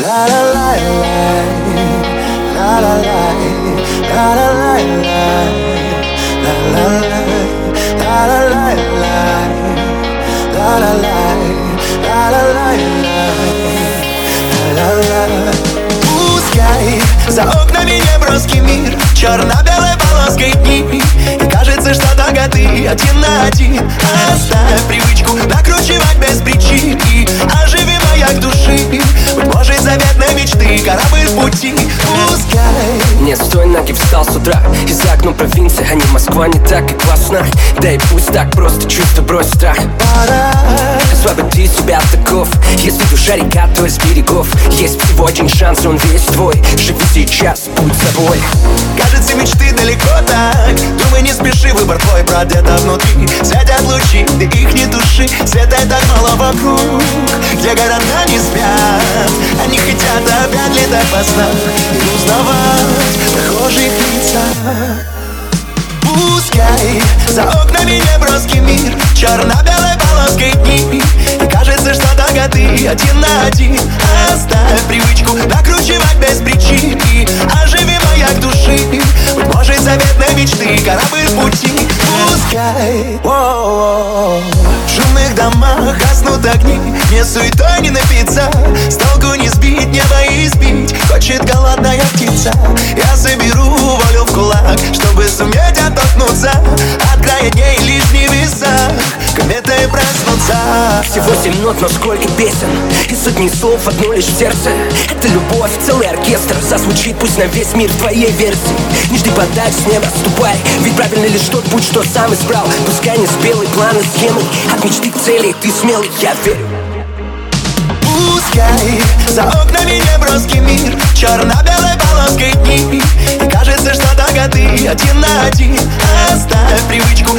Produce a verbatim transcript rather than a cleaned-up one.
Пускай за окнами неброский мир, черно-белой полоской дни, и кажется, что только ты один на один. Оставь привычку накручивать без причин и оживи маяк души. Быть может, заветной мечты корабль в пути. Пускай не стой, ноги встал с утра. И за окном провинция, а не Москва, не так и классно. Да и пусть так просто, чувство брось страх. пора освободи себя от оков. Если душа река, то из берегов. Есть всего один шанс, он весь твой. Живи сейчас, будь собой. Кажется, мечты далеко так. Думай, не спеши, выбор твой, брат, где-то внутри светят лучи, ты их не туши. Света так мало вокруг, где города не спят. Они хотят опять летать во снах и узнавать прохожих лица. Пускай за окнами неброский мир, черно-белой полоской дни, и кажется, что только ты один на один. Оставь привычку накручивать без причин и оживи маяк души. Быть может, заветной мечты корабль в пути. Пускай в шумных домах гаснут огни, не суетой не напиться, с толку не сбить, небо избить. Хочет голодная птица, я соберу волю в кулак, чтобы суметь оттолкнуться от края дней лишний весах, кометой проснуться. Всего семь нот, но сколько песен, и сотни слов одно лишь в сердце. Это любовь, целый оркестр зазвучит пусть на весь мир в твоей версии. Не жди подач, с неба ступай, ведь правильно лишь тот путь, что сам избрал. Пускай не спелый план и схемы, от мечты к цели ты смелый, я верю. Пускай за окнами неброский мир, черно-белой полоской дни, и кажется, что только ты один на один. Оставь привычку